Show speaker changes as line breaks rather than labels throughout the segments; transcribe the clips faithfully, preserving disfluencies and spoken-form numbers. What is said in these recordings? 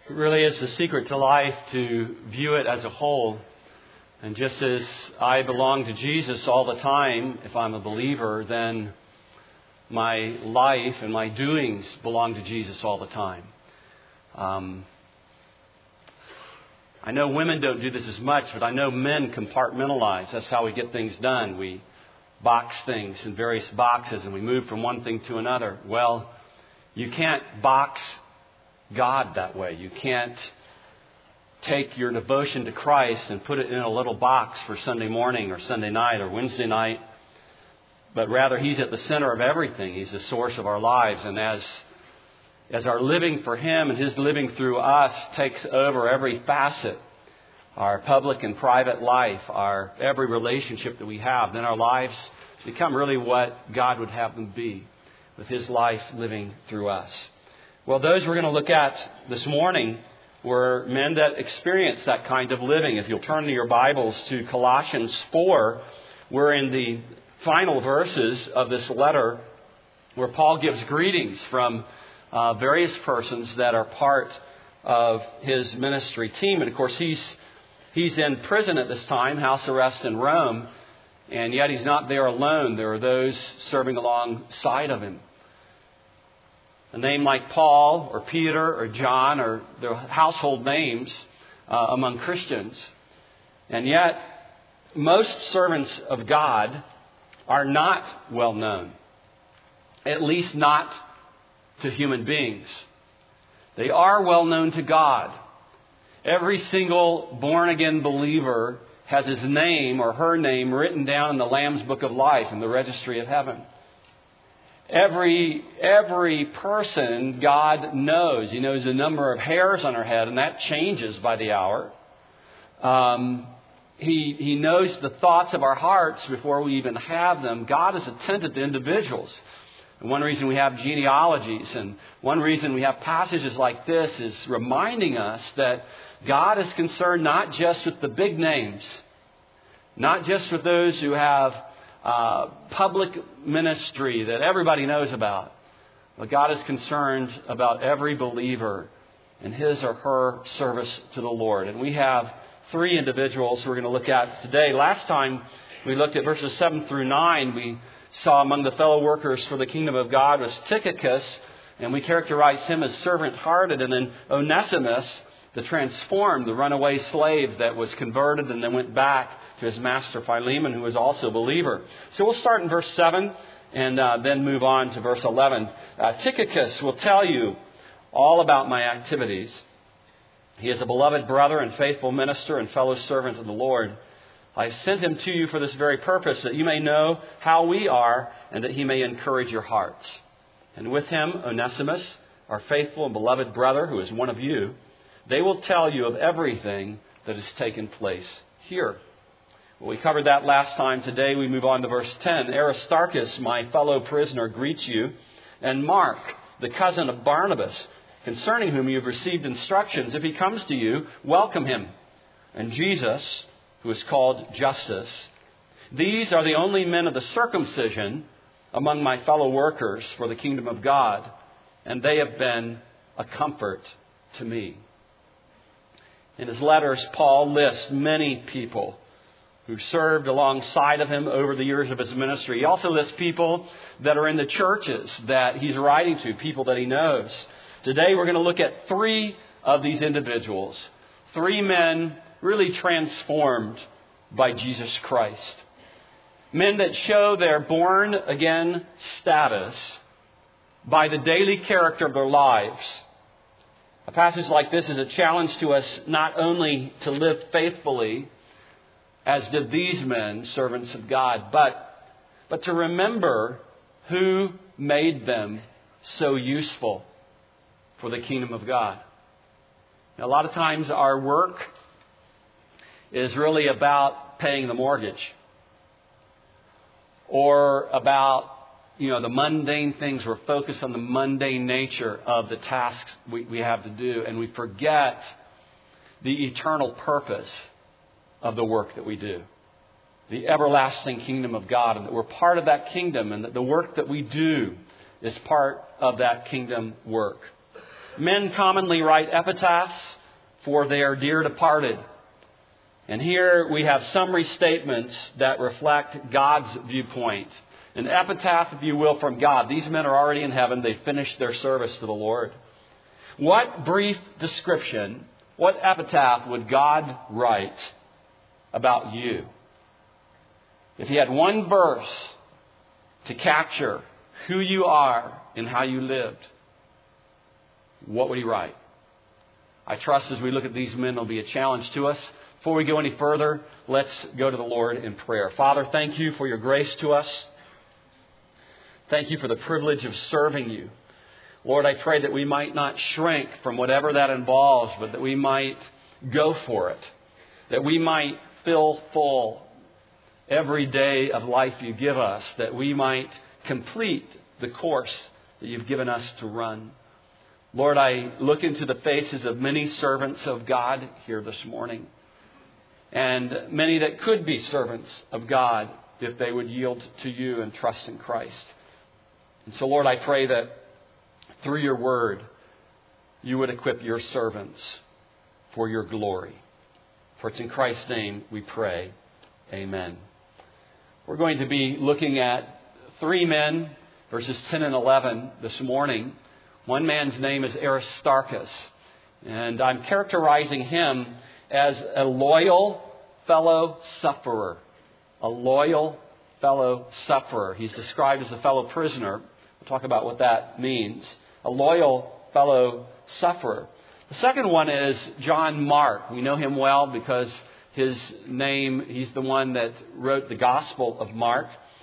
It really is the secret to life to view it as a whole. And just as I belong to Jesus all the time, if I'm a believer, then my life and my doings belong to Jesus all the time. Um, I know women don't do this as much, but I know men compartmentalize. That's how we get things done. We box things in various boxes and we move from one thing to another. Well, you can't box God that way. You can't take your devotion to Christ and put it in a little box for Sunday morning or Sunday night or Wednesday night. But rather, He's at the center of everything. He's the source of our lives. And as, as our living for Him and His living through us takes over every facet, our public and private life, our every relationship that we have, then our lives become really what God would have them be, with His life living through us. Well, those we're going to look at this morning were men that experienced that kind of living. If you'll turn to your Bibles to Colossians four, we're in the final verses of this letter where Paul gives greetings from uh, various persons that are part of his ministry team. And of course, he's he's in prison at this time, house arrest in Rome, and yet he's not there alone. There are those serving alongside of him. A name like Paul or Peter or John are their household names uh, among Christians. And yet, most servants of God are not well known, at least not to human beings. They are well known to God. Every single born-again believer has his name or her name written down in the Lamb's Book of Life in the registry of heaven. Every every person God knows. He knows the number of hairs on our head, and that changes by the hour. Um, he, he knows the thoughts of our hearts before we even have them. God is attentive to individuals. And one reason we have genealogies and one reason we have passages like this is reminding us that God is concerned not just with the big names, not just with those who have Uh, public ministry that everybody knows about. But God is concerned about every believer in his or her service to the Lord. And we have three individuals we're going to look at today. Last time we looked at verses seven through nine. We saw among the fellow workers for the kingdom of God was Tychicus, and we characterized him as servant-hearted. And then Onesimus, the transformed, the runaway slave that was converted and then went back to his master Philemon, who was also a believer. So we'll start in verse seven and uh, then move on to verse eleven. Uh, Tychicus will tell you all about my activities. He is a beloved brother and faithful minister and fellow servant of the Lord. I sent him to you for this very purpose, that you may know how we are and that he may encourage your hearts. And with him, Onesimus, our faithful and beloved brother, who is one of you, they will tell you of everything that has taken place here. Well, we covered that last time. Today we move on to verse ten. Aristarchus, my fellow prisoner, greets you. And Mark, the cousin of Barnabas, concerning whom you have received instructions. If he comes to you, welcome him. And Jesus, who is called Justus. These are the only men of the circumcision among my fellow workers for the kingdom of God. And they have been a comfort to me. In his letters, Paul lists many people who served alongside of him over the years of his ministry. He also lists people that are in the churches that he's writing to, people that he knows. Today we're going to look at three of these individuals. Three men really transformed by Jesus Christ. Men that show their born-again status by the daily character of their lives. A passage like this is a challenge to us not only to live faithfully, as did these men, servants of God, but, but to remember who made them so useful for the kingdom of God. Now, a lot of times our work is really about paying the mortgage or about, you know, the mundane things. We're focused on the mundane nature of the tasks we, we have to do, and we forget the eternal purpose of the work that we do. The everlasting kingdom of God, and that we're part of that kingdom, and that the work that we do is part of that kingdom work. Men commonly write epitaphs for their dear departed. And here we have summary statements that reflect God's viewpoint. An epitaph, if you will, from God. These men are already in heaven. They finished their service to the Lord. What brief description, what epitaph would God write about you? If He had one verse to capture who you are and how you lived, what would He write? I trust as we look at these men, it'll be a challenge to us. Before we go any further, let's go to the Lord in prayer. Father, thank You for Your grace to us. Thank You for the privilege of serving You. Lord, I pray that we might not shrink from whatever that involves, but that we might go for it. That we might fill full every day of life You give us. That we might complete the course that You've given us to run. Lord, I look into the faces of many servants of God here this morning. And many that could be servants of God if they would yield to You and trust in Christ. And so, Lord, I pray that through Your word, You would equip Your servants for Your glory. For it's in Christ's name we pray. Amen. We're going to be looking at three men, verses ten and eleven this morning. One man's name is Aristarchus. And I'm characterizing him as a loyal fellow sufferer. A loyal fellow sufferer. He's described as a fellow prisoner. We'll talk about what that means. A loyal fellow sufferer. The second one is John Mark. We know him well because his name, he's the one that wrote the Gospel of Mark.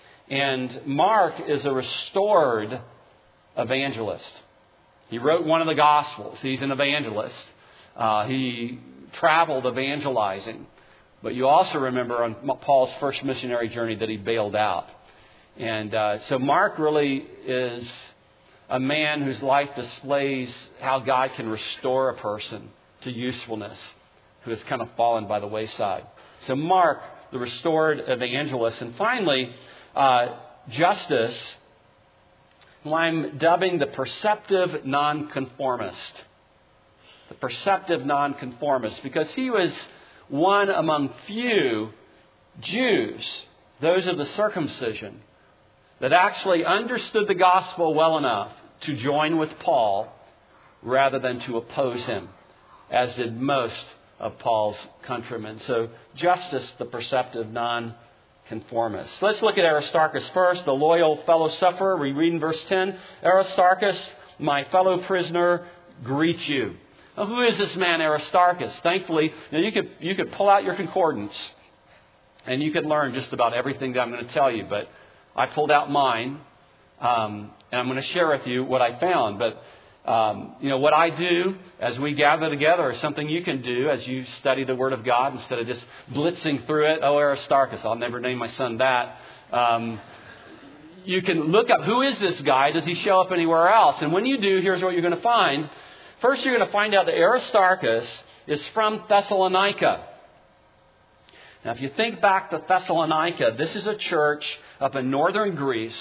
And Mark is a restored evangelist. He wrote one of the Gospels. He's an evangelist. Uh, he traveled evangelizing. But you also remember on Paul's first missionary journey that he bailed out. And uh, so Mark really is a man whose life displays how God can restore a person to usefulness who has kind of fallen by the wayside. So Mark, the restored evangelist. And finally, uh, Justus, who I'm dubbing the perceptive nonconformist. The perceptive nonconformist, because he was one among few Jews, those of the circumcision, that actually understood the gospel well enough to join with Paul rather than to oppose him, as did most of Paul's countrymen. So Justus, the perceptive nonconformist. Let's look at Aristarchus first, the loyal fellow sufferer. We read in verse ten, Aristarchus, my fellow prisoner, greets you. Now, who is this man Aristarchus? Thankfully, you know, you could you could pull out your concordance and you could learn just about everything that I'm going to tell you. But I pulled out mine, um, and I'm going to share with you what I found. But um, you know what I do as we gather together is something you can do as you study the Word of God instead of just blitzing through it. Oh, Aristarchus! I'll never name my son that. Um, you can look up, who is this guy? Does he show up anywhere else? And when you do, here's what you're going to find. First, you're going to find out that Aristarchus is from Thessalonica. Now, if you think back to Thessalonica, this is a church up in northern Greece,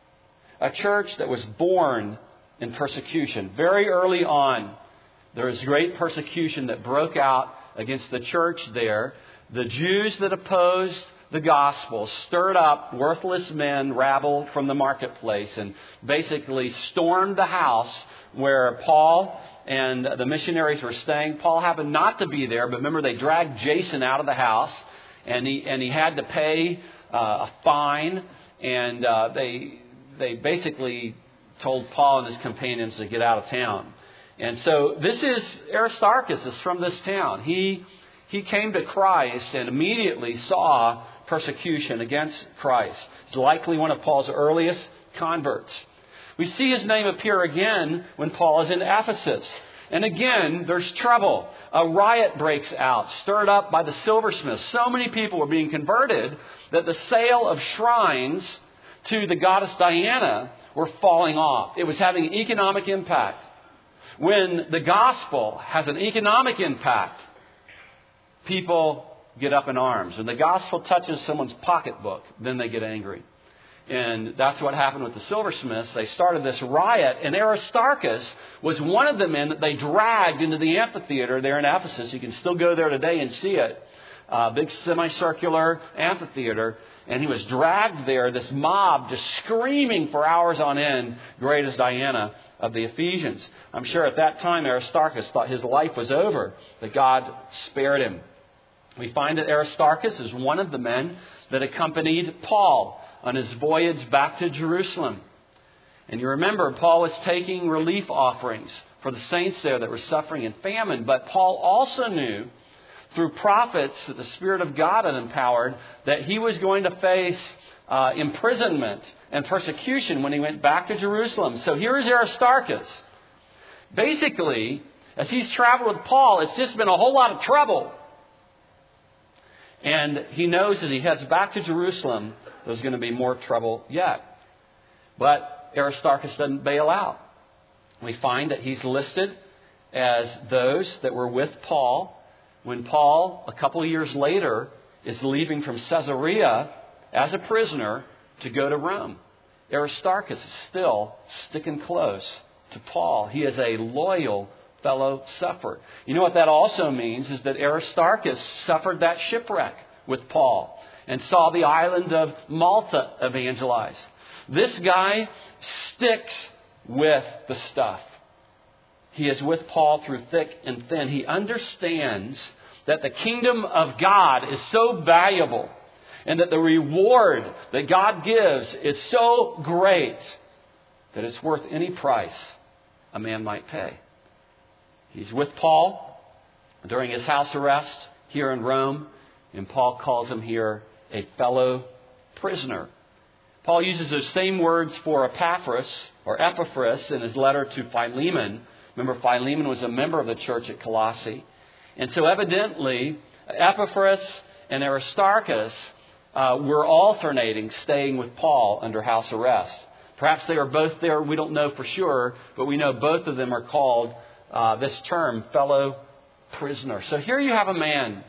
a church that was born in persecution. Very early on, there was great persecution that broke out against the church there. The Jews that opposed the gospel stirred up worthless men, rabble from the marketplace, and basically stormed the house where Paul and the missionaries were staying. Paul happened not to be there, but remember they dragged Jason out of the house, and he and he had to pay uh, a fine, and uh, they they basically told Paul and his companions to get out of town. And so this is Aristarchus is from this town. He he came to Christ and immediately saw persecution against Christ. He's likely one of Paul's earliest converts. We see his name appear again when Paul is in Ephesus. And again, there's trouble. A riot breaks out, stirred up by the silversmiths. So many people were being converted that the sale of shrines to the goddess Diana were falling off. It was having an economic impact. When the gospel has an economic impact, people get up in arms. When the gospel touches someone's pocketbook, then they get angry. And that's what happened with the silversmiths. They started this riot, and Aristarchus was one of the men that they dragged into the amphitheater there in Ephesus. You can still go there today and see it. Uh, big semicircular amphitheater. And he was dragged there, this mob just screaming for hours on end, great as Diana of the Ephesians. I'm sure at that time Aristarchus thought his life was over, that God spared him. We find that Aristarchus is one of the men that accompanied Paul on his voyage back to Jerusalem. And you remember, Paul was taking relief offerings for the saints there that were suffering in famine. But Paul also knew through prophets that the Spirit of God had empowered that he was going to face uh, imprisonment and persecution when he went back to Jerusalem. So here is Aristarchus. Basically, as he's traveled with Paul, it's just been a whole lot of trouble. And he knows as he heads back to Jerusalem, there's going to be more trouble yet. But Aristarchus doesn't bail out. We find that he's listed as those that were with Paul when Paul, a couple of years later, is leaving from Caesarea as a prisoner to go to Rome. Aristarchus is still sticking close to Paul. He is a loyal fellow sufferer. You know what that also means is that Aristarchus suffered that shipwreck with Paul and saw the island of Malta evangelized. This guy sticks with the stuff. He is with Paul through thick and thin. He understands that the kingdom of God is so valuable and that the reward that God gives is so great that it's worth any price a man might pay. He's with Paul during his house arrest here in Rome, and Paul calls him here a fellow prisoner. Paul uses those same words for Epaphras or Epaphras in his letter to Philemon. Remember, Philemon was a member of the church at Colossae. And so evidently, Epaphras and Aristarchus uh, were alternating, staying with Paul under house arrest. Perhaps they were both there. We don't know for sure, but we know both of them are called uh, this term, fellow prisoner. So here you have a man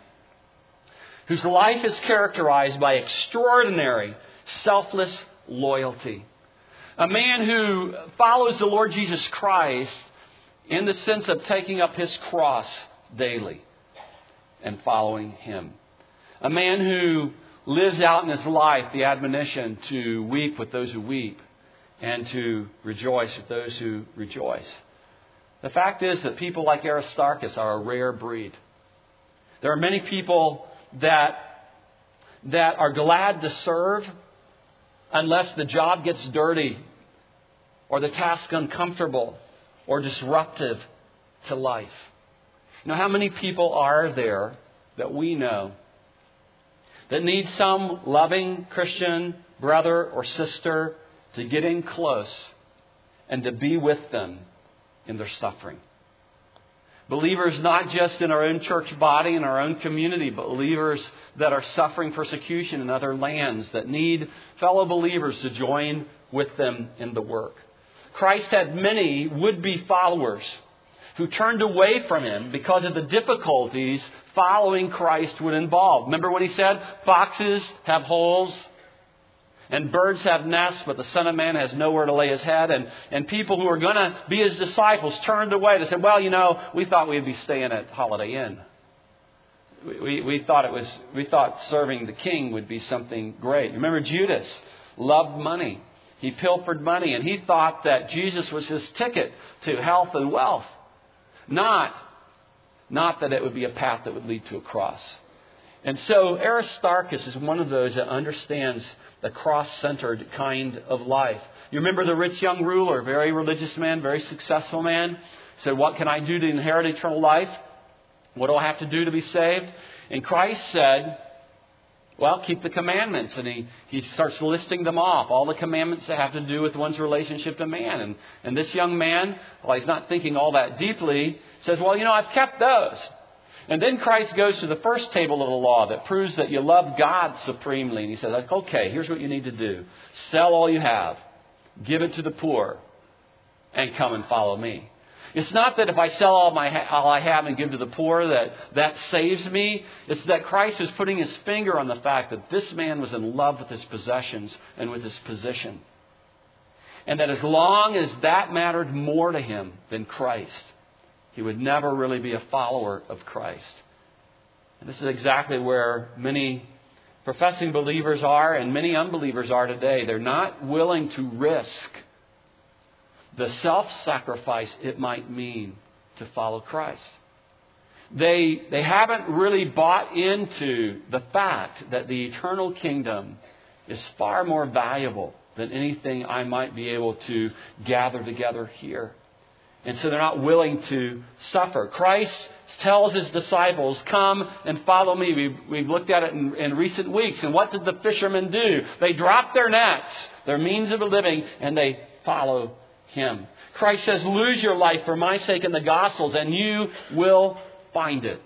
whose life is characterized by extraordinary, selfless loyalty. A man who follows the Lord Jesus Christ in the sense of taking up his cross daily and following him. A man who lives out in his life the admonition to weep with those who weep and to rejoice with those who rejoice. The fact is that people like Aristarchus are a rare breed. There are many people that, that are glad to serve unless the job gets dirty or the task uncomfortable or disruptive to life. You know, how many people are there that we know that need some loving Christian brother or sister to get in close and to be with them in their suffering? Believers not just in our own church body, in our own community, but believers that are suffering persecution in other lands that need fellow believers to join with them in the work. Christ had many would-be followers who turned away from him because of the difficulties following Christ would involve. Remember when he said, foxes have holes and birds have nests, but the Son of Man has nowhere to lay his head. And, and people who were going to be his disciples turned away. They said, well, you know, we thought we'd be staying at Holiday Inn. We, we, we thought it was, we thought serving the king would be something great. Remember Judas loved money. He pilfered money, and he thought that Jesus was his ticket to health and wealth. Not, not that it would be a path that would lead to a cross. And so Aristarchus is one of those that understands the cross-centered kind of life. You remember the rich young ruler, very religious man, very successful man, said, what can I do to inherit eternal life? What do I have to do to be saved? And Christ said, well, keep the commandments. And he, he starts listing them off, all the commandments that have to do with one's relationship to man. And, and this young man, while he's not thinking all that deeply, says, well, you know, I've kept those. And then Christ goes to the first table of the law that proves that you love God supremely. And he says, okay, here's what you need to do. Sell all you have. Give it to the poor. And come and follow me. It's not that if I sell all my all I have and give to the poor that that saves me. It's that Christ is putting his finger on the fact that this man was in love with his possessions and with his position. And that as long as that mattered more to him than Christ, he would never really be a follower of Christ. And this is exactly where many professing believers are and many unbelievers are today. They're not willing to risk the self-sacrifice it might mean to follow Christ. They, they haven't really bought into the fact that the eternal kingdom is far more valuable than anything I might be able to gather together here. And so they're not willing to suffer. Christ tells his disciples, come and follow me. We've, we've looked at it in, in recent weeks. And what did the fishermen do? They dropped their nets, their means of a living, and they follow him. Christ says, lose your life for my sake in the Gospels, and you will find it.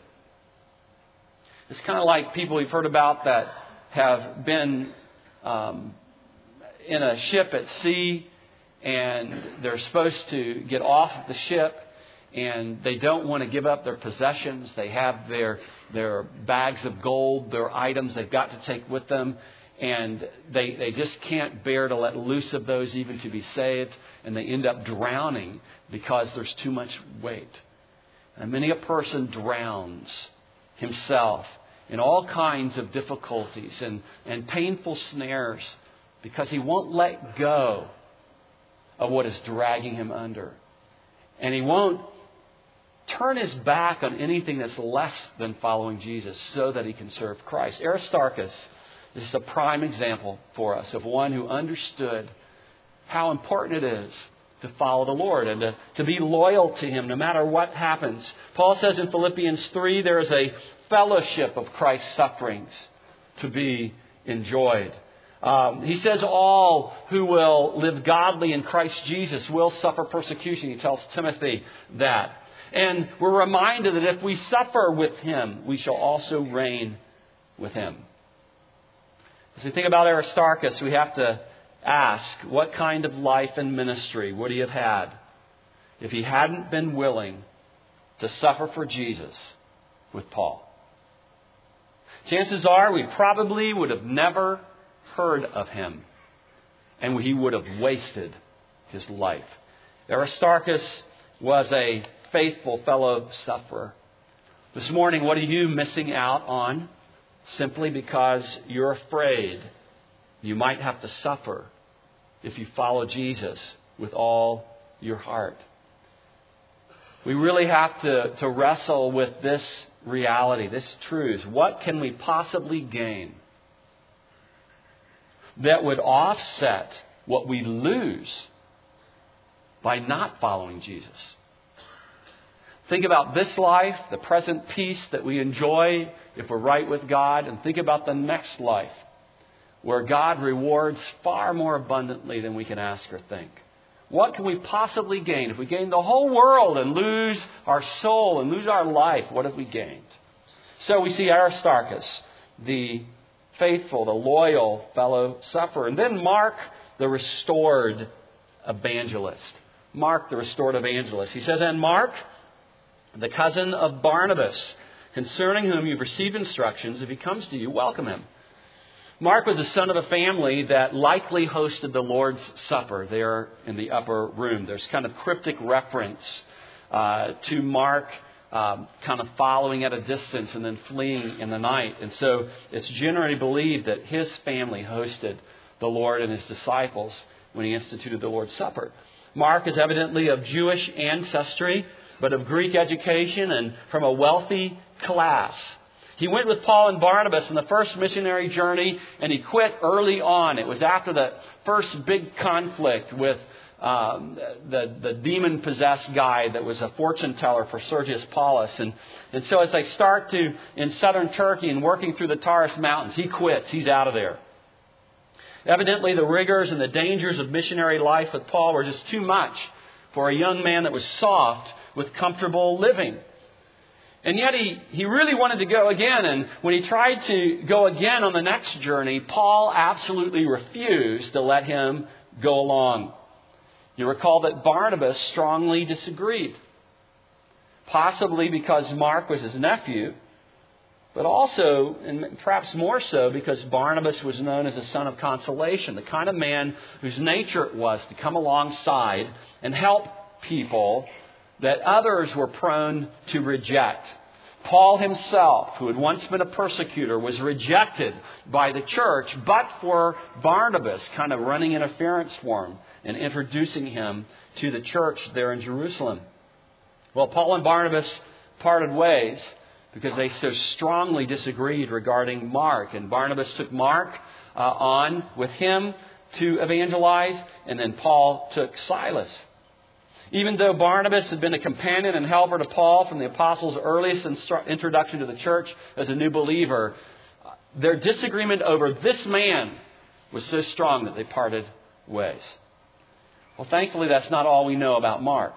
It's kind of like people we've heard about that have been um, in a ship at sea, and they're supposed to get off the ship, and they don't want to give up their possessions. They have their their bags of gold, their items they've got to take with them, and they, they just can't bear to let loose of those even to be saved, and they end up drowning because there's too much weight. And many a person drowns himself in all kinds of difficulties and, and painful snares because he won't let go of what is dragging him under. And he won't turn his back on anything that's less than following Jesus so that he can serve Christ. Aristarchus is a prime example for us of one who understood how important it is to follow the Lord and to, to be loyal to him no matter what happens. Paul says in Philippians three, there is a fellowship of Christ's sufferings to be enjoyed. Um, he says all who will live godly in Christ Jesus will suffer persecution. He tells Timothy that. And we're reminded that if we suffer with him, we shall also reign with him. As we think about Aristarchus, we have to ask, what kind of life and ministry would he have had if he hadn't been willing to suffer for Jesus with Paul? Chances are we probably would have never heard of him, and he would have wasted his life. Aristarchus was a faithful fellow sufferer. This morning, what are you missing out on simply because you're afraid you might have to suffer if you follow Jesus with all your heart? We really have to, to wrestle with this reality, this truth. What can we possibly gain that would offset what we lose by not following Jesus? Think about this life, the present peace that we enjoy if we're right with God, and think about the next life where God rewards far more abundantly than we can ask or think. What can we possibly gain? If we gain the whole world and lose our soul and lose our life, what have we gained? So we see Aristarchus, the faithful, the loyal fellow sufferer. And then Mark, the restored evangelist. Mark, the restored evangelist. He says, and Mark, the cousin of Barnabas, concerning whom you've received instructions, if he comes to you, welcome him. Mark was the son of a family that likely hosted the Lord's Supper there in the upper room. There's kind of cryptic reference uh, to Mark um, kind of following at a distance and then fleeing in the night. And so it's generally believed that his family hosted the Lord and his disciples when he instituted the Lord's Supper. Mark is evidently of Jewish ancestry, but of Greek education and from a wealthy class. He went with Paul and Barnabas on the first missionary journey, and he quit early on. It was after the first big conflict with um, the, the demon-possessed guy that was a fortune teller for Sergius Paulus. And, and so as they start to, in southern Turkey and working through the Taurus Mountains, he quits. He's out of there. Evidently, the rigors and the dangers of missionary life with Paul were just too much for a young man that was soft with comfortable living. And yet he, he really wanted to go again. And when he tried to go again on the next journey, Paul absolutely refused to let him go along. You recall that Barnabas strongly disagreed. possibly because Mark was his nephew, but also, and perhaps more so, because Barnabas was known as a son of consolation, the kind of man whose nature it was to come alongside and help people that others were prone to reject. Paul himself, who had once been a persecutor, was rejected by the church, but for Barnabas kind of running interference for him and introducing him to the church there in Jerusalem. Well, Paul and Barnabas parted ways because they so strongly disagreed regarding Mark. And Barnabas took Mark uh, on with him to evangelize, and then Paul took Silas. Even though Barnabas had been a companion and helper to Paul from the apostles' earliest instru- introduction to the church as a new believer, their disagreement over this man was so strong that they parted ways. Well, thankfully, that's not all we know about Mark.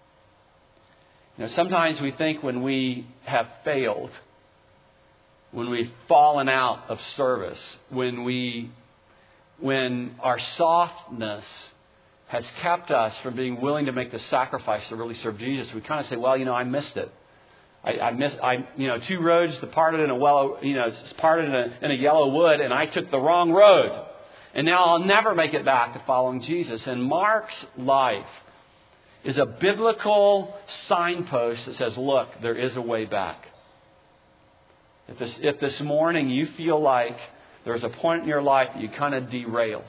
You know, sometimes we think when we have failed, when we've fallen out of service, when we, when our softness has kept us from being willing to make the sacrifice to really serve Jesus, we kind of say, well, you know, I missed it. I, I missed, I, you know, two roads parted in a yellow, you know, parted in a, in a yellow wood, and I took the wrong road. And now I'll never make it back to following Jesus. And Mark's life is a biblical signpost that says, look, there is a way back. If this, if this morning you feel like there's a point in your life that you kind of derailed,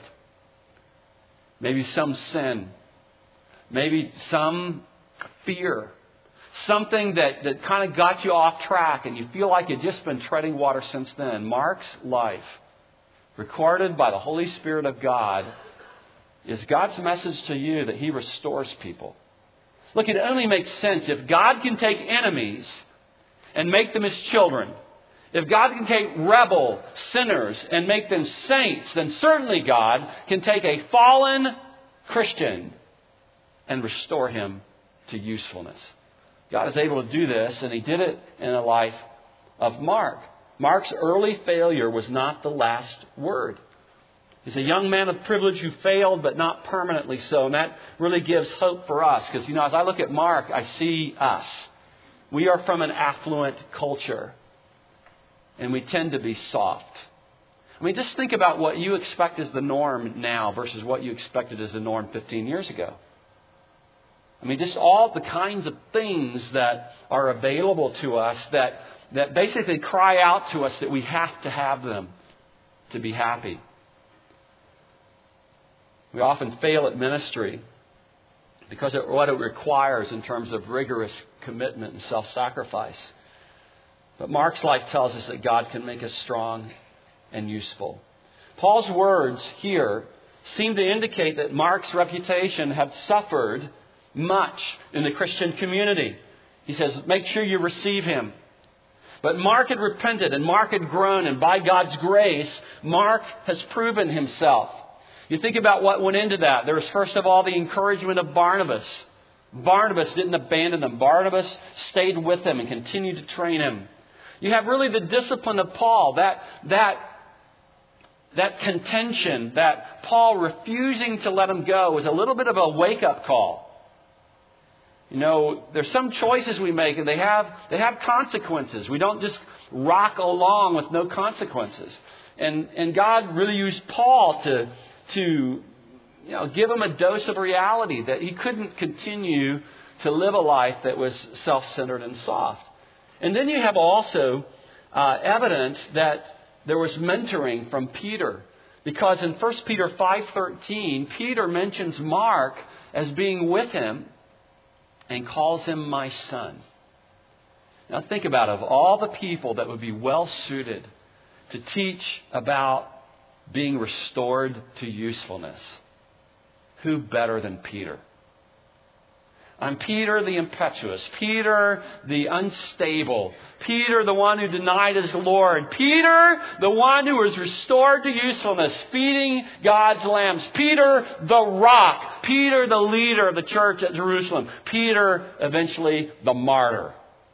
maybe some sin, maybe some fear, something that, that kind of got you off track and you feel like you've just been treading water since then, Mark's life, recorded by the Holy Spirit of God, is God's message to you that He restores people. Look, it only makes sense if God can take enemies and make them His children. If God can take rebel sinners and make them saints, then certainly God can take a fallen Christian and restore him to usefulness. God is able to do this, and He did it in the life of Mark. Mark's early failure was not the last word. He's a young man of privilege who failed, but not permanently so. And that really gives hope for us. Because, you know, as I look at Mark, I see us. We are from an affluent culture. And we tend to be soft. I mean, just think about what you expect as the norm now versus what you expected as the norm fifteen years ago. I mean, just all the kinds of things that are available to us that, that basically cry out to us that we have to have them to be happy. We often fail at ministry because of what it requires in terms of rigorous commitment and self-sacrifice. But Mark's life tells us that God can make us strong and useful. Paul's words here seem to indicate that Mark's reputation had suffered much in the Christian community. He says, make sure you receive him. But Mark had repented and Mark had grown, and by God's grace, Mark has proven himself. You think about what went into that. There was first of all the encouragement of Barnabas. Barnabas didn't abandon them. Barnabas stayed with him and continued to train him. You have really the discipline of Paul, that, that, that contention, that Paul refusing to let him go was a little bit of a wake-up call. You know, there's some choices we make and they have, they have consequences. We don't just rock along with no consequences. And, and God really used Paul to, to you know, give him a dose of reality that he couldn't continue to live a life that was self-centered and soft. And then you have also uh, evidence that there was mentoring from Peter. Because in First Peter five thirteen, Peter mentions Mark as being with him and calls him my son. Now think about it. Of all the people that would be well suited to teach about being restored to usefulness, who better than Peter? I'm Peter the impetuous, Peter the unstable, Peter the one who denied his Lord, Peter the one who was restored to usefulness, feeding God's lambs, Peter the rock, Peter the leader of the church at Jerusalem, Peter eventually the martyr.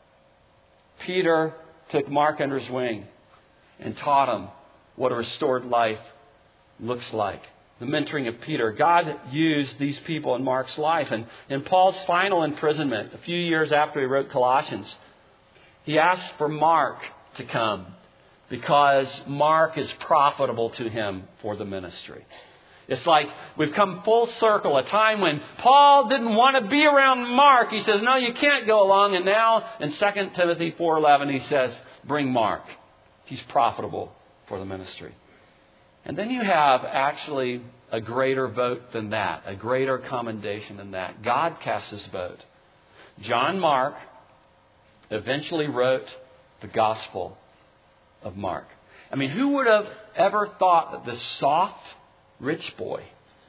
Peter took Mark under his wing and taught him what a restored life looks like. the mentoring of Peter. God used these people in Mark's life. And in Paul's final imprisonment, a few years after he wrote Colossians, he asked for Mark to come because Mark is profitable to him for the ministry. It's like we've come full circle, a time when Paul didn't want to be around Mark. He says, no, you can't go along. And now in Second Timothy four eleven, he says, bring Mark. He's profitable for the ministry. And then you have actually a greater vote than that, a greater commendation than that. God casts his vote. John Mark eventually wrote the Gospel of Mark. I mean, who would have ever thought that this soft, rich boy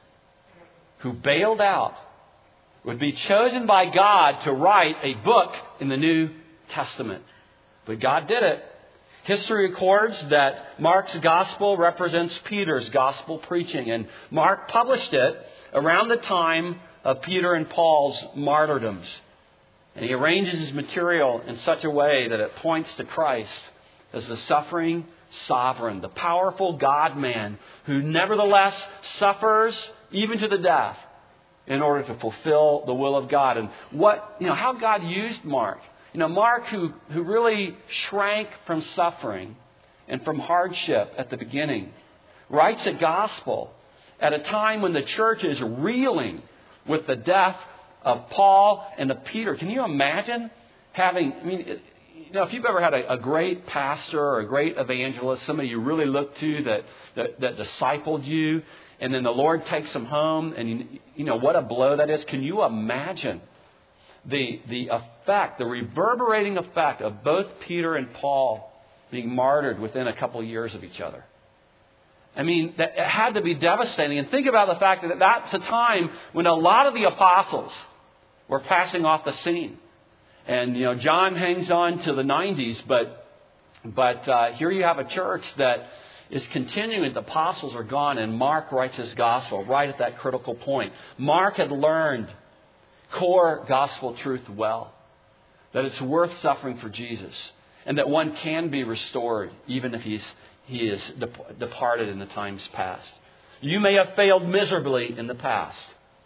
who bailed out would be chosen by God to write a book in the New Testament? But God did it. History records that Mark's gospel represents Peter's gospel preaching. And Mark published it around the time of Peter and Paul's martyrdoms. And he arranges his material in such a way that it points to Christ as the suffering sovereign, the powerful God-man who nevertheless suffers even to the death in order to fulfill the will of God. And what, you know, how God used Mark. You know, Mark, who, who really shrank from suffering and from hardship at the beginning, writes a gospel at a time when the church is reeling with the death of Paul and of Peter. Can you imagine having, I mean, it, you know, if you've ever had a, a great pastor or a great evangelist, somebody you really looked to that, that, that discipled you, and then the Lord takes them home, and you, you know, what a blow that is. Can you imagine the the effect, the reverberating effect of both Peter and Paul being martyred within a couple of years of each other? I mean, that, it had to be devastating. And think about the fact that that's a time when a lot of the apostles were passing off the scene. And, you know, John hangs on to the nineties, but but uh, here you have a church that is continuing. The apostles are gone, and Mark writes his gospel right at that critical point. Mark had learned core gospel truth well, that it's worth suffering for Jesus, and that one can be restored even if he's he is dep- departed in the times past. You may have failed miserably in the past,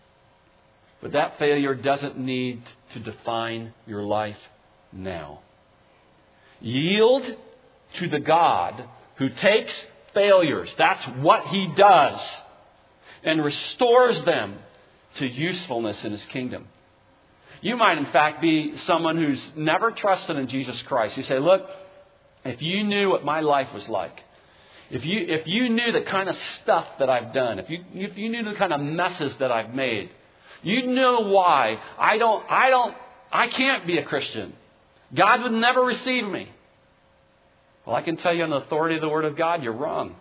but that failure doesn't need to define your life now. Yield to the God who takes failures, that's what he does, and restores them to usefulness in his kingdom. You might, in fact, be someone who's never trusted in Jesus Christ. You say, look, if you knew what my life was like, if you if you knew the kind of stuff that I've done, if you if you knew the kind of messes that I've made, you'd know why I don't I don't I can't be a Christian. God would never receive me. Well, I can tell you on the authority of the Word of God, you're wrong.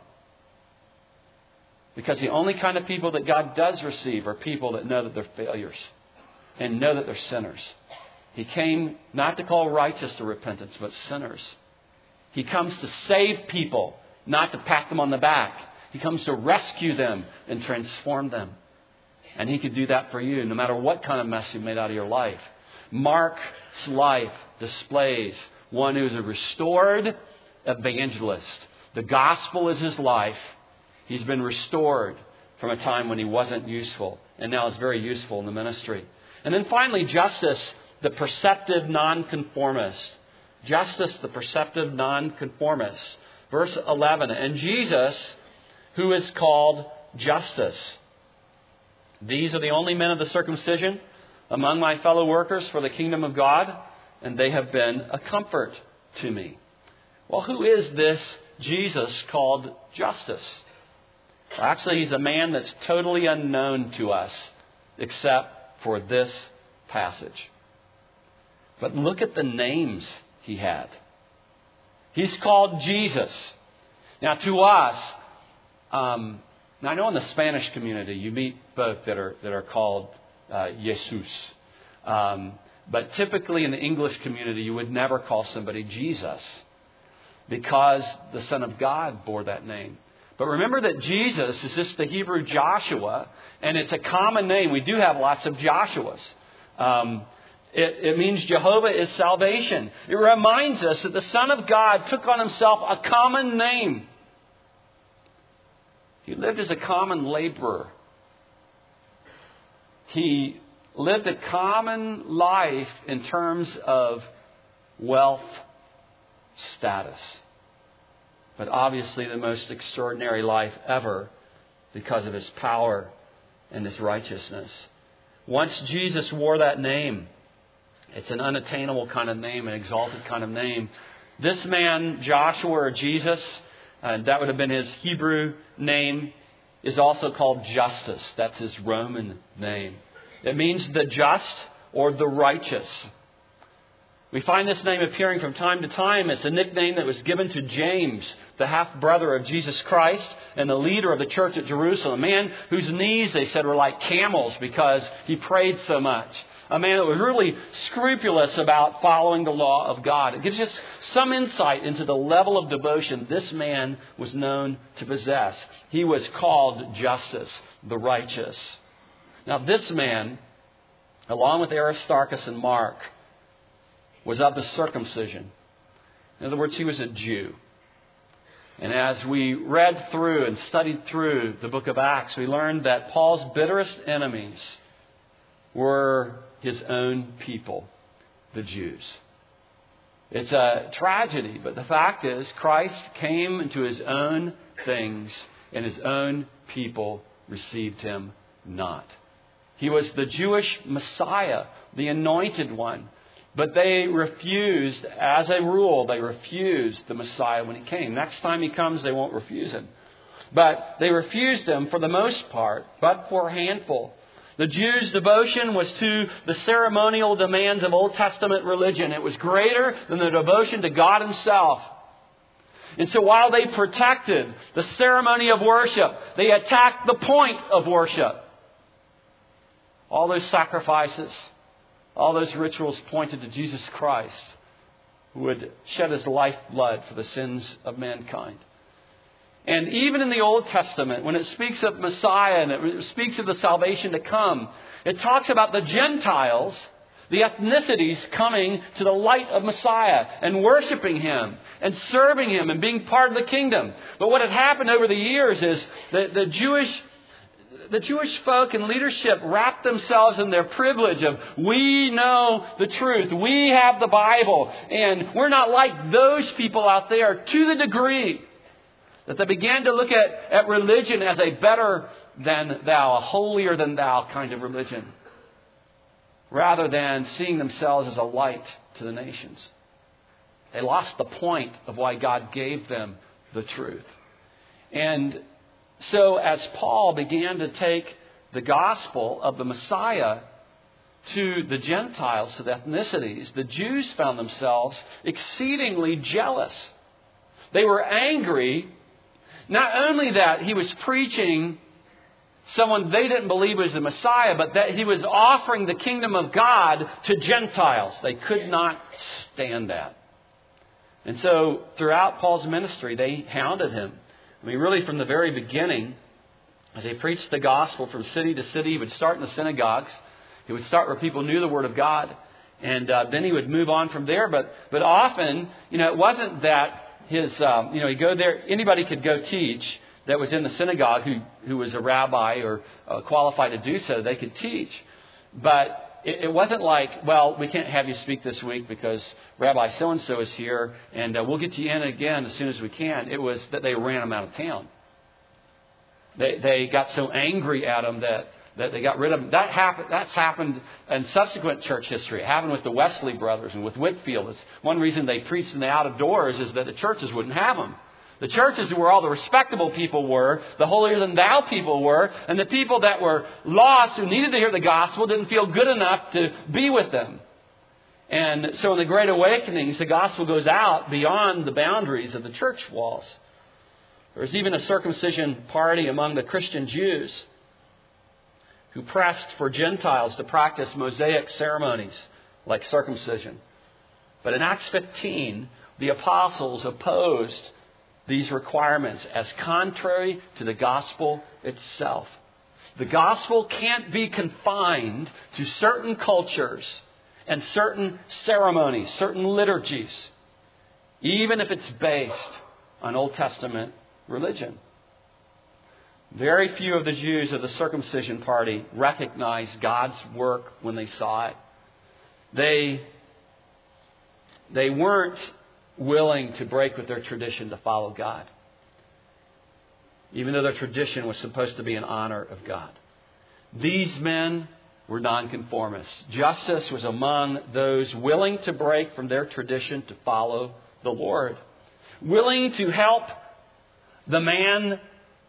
Because the only kind of people that God does receive are people that know that they're failures and know that they're sinners. He came not to call righteous to repentance, but sinners. He comes to save people, not to pat them on the back. He comes to rescue them and transform them. And he could do that for you, no matter what kind of mess you've made out of your life. Mark's life displays one who is a restored evangelist. The gospel is his life. He's been restored from a time when he wasn't useful, and now is very useful in the ministry. And then finally, Justus, the perceptive nonconformist. Justus, the perceptive nonconformist. Verse eleven, and Jesus, who is called Justus. These are the only men of the circumcision among my fellow workers for the kingdom of God, and they have been a comfort to me. Well, who is this Jesus called Justus? Well, actually, he's a man that's totally unknown to us, except for this passage. But look at the names he had. He's called Jesus. Now, to us, um, now I know in the Spanish community you meet folk that are that are called uh, Jesus. Um, but typically in the English community, you would never call somebody Jesus, because the Son of God bore that name. But remember that Jesus is just the Hebrew Joshua, and it's a common name. We do have lots of Joshuas. Um, it, it means Jehovah is salvation. It reminds us that the Son of God took on himself a common name. He lived as a common laborer. He lived a common life in terms of wealth, status. But obviously the most extraordinary life ever because of His power and His righteousness. Once Jesus wore that name, it's an unattainable kind of name, an exalted kind of name. This man, Joshua or Jesus, and that would have been his Hebrew name, is also called Justus. That's his Roman name. It means the just or the righteous. We find this name appearing from time to time. It's a nickname that was given to James, the half-brother of Jesus Christ and the leader of the church at Jerusalem. A man whose knees, they said, were like camels because he prayed so much. A man that was really scrupulous about following the law of God. It gives us some insight into the level of devotion this man was known to possess. He was called Justus, the righteous. Now this man, along with Aristarchus and Mark, was of the circumcision. In other words, he was a Jew. And as we read through and studied through the book of Acts, we learned that Paul's bitterest enemies were his own people, the Jews. It's a tragedy, but the fact is Christ came into His own things and His own people received Him not. He was the Jewish Messiah, the anointed one. But they refused, as a rule, they refused the Messiah when He came. Next time He comes, they won't refuse Him. But they refused Him for the most part, but for a handful. The Jews' devotion was to the ceremonial demands of Old Testament religion. It was greater than the devotion to God Himself. And so while they protected the ceremony of worship, they attacked the point of worship. All those sacrifices, all those rituals pointed to Jesus Christ, who would shed His lifeblood for the sins of mankind. And even in the Old Testament, when it speaks of Messiah and it speaks of the salvation to come, it talks about the Gentiles, the ethnicities coming to the light of Messiah and worshiping Him and serving Him and being part of the kingdom. But what had happened over the years is that the Jewish The Jewish folk and leadership wrapped themselves in their privilege of, we know the truth, we have the Bible, and we're not like those people out there, to the degree that they began to look at, at religion as a better than thou, a holier than thou kind of religion, rather than seeing themselves as a light to the nations. They lost the point of why God gave them the truth. And so as Paul began to take the gospel of the Messiah to the Gentiles, to the ethnicities, the Jews found themselves exceedingly jealous. They were angry, not only that he was preaching someone they didn't believe was the Messiah, but that he was offering the kingdom of God to Gentiles. They could not stand that. And so throughout Paul's ministry, they hounded him. I mean, really from the very beginning, as he preached the gospel from city to city, he would start in the synagogues. He would start where people knew the Word of God. And uh, then he would move on from there. But but often, you know, it wasn't that his, um, you know, he'd go there. Anybody could go teach that was in the synagogue who, who was a rabbi or uh, qualified to do so. They could teach. But it, it wasn't like, well, we can't have you speak this week because Rabbi so-and-so is here and uh, we'll get you in again as soon as we can. It was that they ran him out of town. They they got so angry at him that, that they got rid of him. That happened, that's happened in subsequent church history. It happened with the Wesley brothers and with Whitefield. It's one reason they preached in the out of doors is that the churches wouldn't have them. The churches where all the respectable people were, the holier than thou people were, and the people that were lost who needed to hear the gospel didn't feel good enough to be with them. And so in the Great Awakenings, the gospel goes out beyond the boundaries of the church walls. There was even a circumcision party among the Christian Jews who pressed for Gentiles to practice Mosaic ceremonies like circumcision. But in Acts fifteen, the apostles opposed these requirements as contrary to the gospel itself. The gospel can't be confined to certain cultures and certain ceremonies, certain liturgies, even if it's based on Old Testament religion. Very few of the Jews of the circumcision party recognized God's work when they saw it. They, they weren't willing to break with their tradition to follow God, even though their tradition was supposed to be in honor of God. These men were nonconformists. Justus was among those willing to break from their tradition to follow the Lord, willing to help the man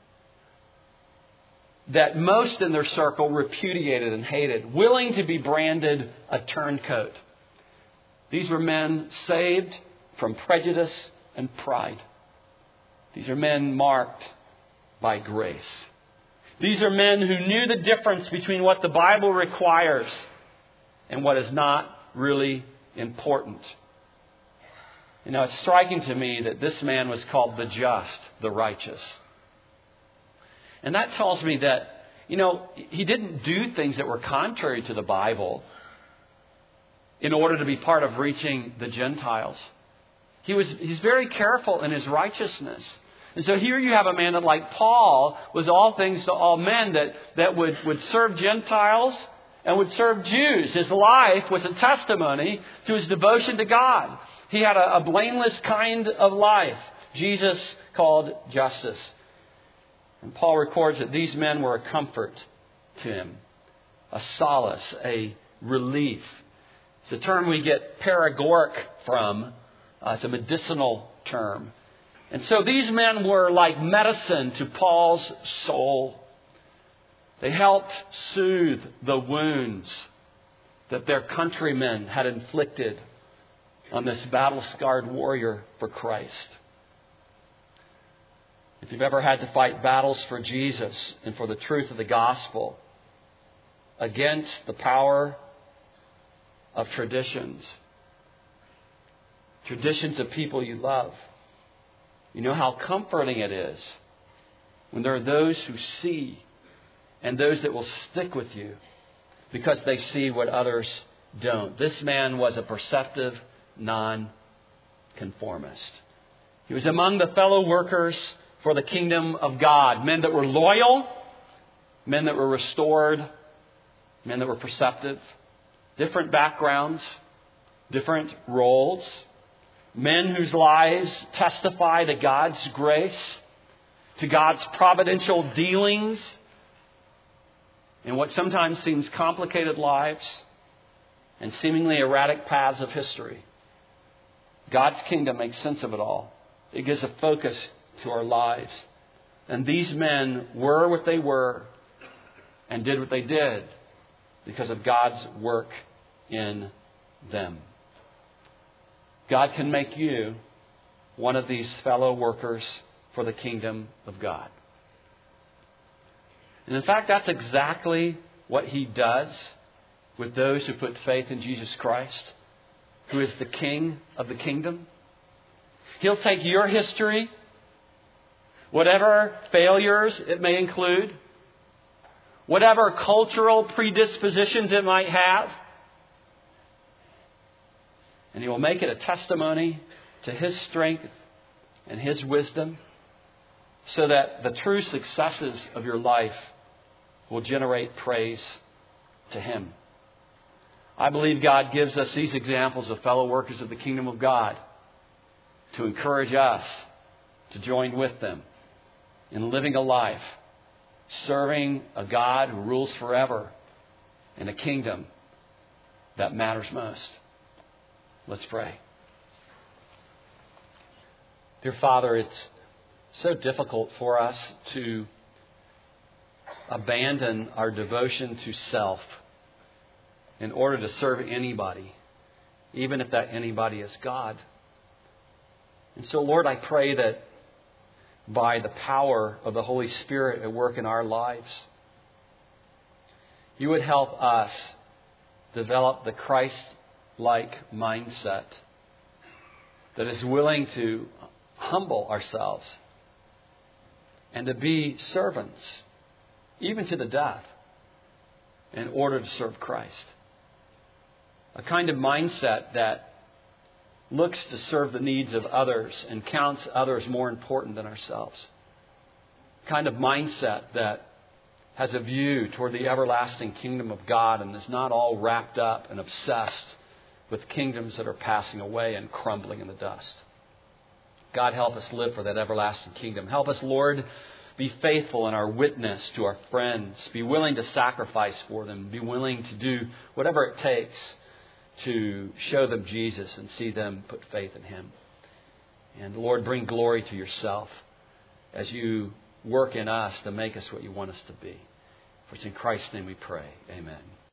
that most in their circle repudiated and hated, willing to be branded a turncoat. These were men saved from prejudice and pride. These are men marked by grace. These are men who knew the difference between what the Bible requires and what is not really important. You know, it's striking to me that this man was called the just, the righteous. And that tells me that, you know, he didn't do things that were contrary to the Bible in order to be part of reaching the Gentiles. He was, he's very careful in his righteousness. And so here you have a man that, like Paul, was all things to all men, that, that would, would serve Gentiles and would serve Jews. His life was a testimony to his devotion to God. He had a, a blameless kind of life. Jesus called Justus. And Paul records that these men were a comfort to him, a solace, a relief. It's a term we get paregoric from. Uh, it's a medicinal term. And so these men were like medicine to Paul's soul. They helped soothe the wounds that their countrymen had inflicted on this battle-scarred warrior for Christ. If you've ever had to fight battles for Jesus and for the truth of the gospel against the power of traditions, traditions of people you love, you know how comforting it is when there are those who see and those that will stick with you because they see what others don't. This man was a perceptive nonconformist. He was among the fellow workers for the kingdom of God. Men that were loyal, men that were restored, men that were perceptive, different backgrounds, different roles. Men whose lives testify to God's grace, to God's providential dealings in what sometimes seems complicated lives and seemingly erratic paths of history. God's kingdom makes sense of it all. It gives a focus to our lives. And these men were what they were and did what they did because of God's work in them. God can make you one of these fellow workers for the kingdom of God. And in fact, that's exactly what He does with those who put faith in Jesus Christ, who is the King of the kingdom. He'll take your history, whatever failures it may include, whatever cultural predispositions it might have, and He will make it a testimony to His strength and His wisdom so that the true successes of your life will generate praise to Him. I believe God gives us these examples of fellow workers of the kingdom of God to encourage us to join with them in living a life serving a God who rules forever in a kingdom that matters most. Let's pray. Dear Father, it's so difficult for us to abandon our devotion to self in order to serve anybody, even if that anybody is God. And so, Lord, I pray that by the power of the Holy Spirit at work in our lives, You would help us develop the Christ-like mindset that is willing to humble ourselves and to be servants, even to the death, in order to serve Christ. A kind of mindset that looks to serve the needs of others and counts others more important than ourselves. A kind of mindset that has a view toward the everlasting kingdom of God and is not all wrapped up and obsessed with kingdoms that are passing away and crumbling in the dust. God, help us live for that everlasting kingdom. Help us, Lord, be faithful in our witness to our friends. Be willing to sacrifice for them. Be willing to do whatever it takes to show them Jesus and see them put faith in Him. And Lord, bring glory to yourself as you work in us to make us what you want us to be. For it's in Christ's name we pray. Amen.